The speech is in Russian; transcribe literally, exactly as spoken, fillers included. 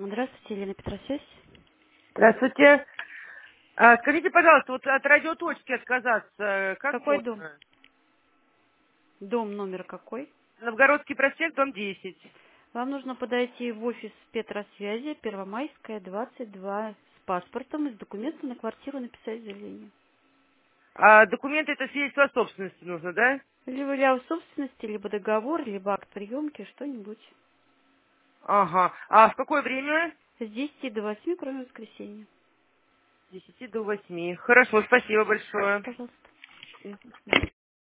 Здравствуйте, Елена Петросвязь. Здравствуйте. А, скажите, пожалуйста, вот от радиоточки отказаться, как Какой дом? можно? Дом номер какой? Новгородский проспект, дом десять. Вам нужно подойти в офис Петросвязи, Первомайская, двадцать два, с паспортом и с документами на квартиру написать заявление. А документы это свидетельство о собственности нужно, да? Либо для собственности, либо договор, либо акт приемки, что-нибудь. Ага. А в какое время? С десяти до восьми, кроме воскресенья. С десяти до восьми. Хорошо, спасибо большое. Пожалуйста.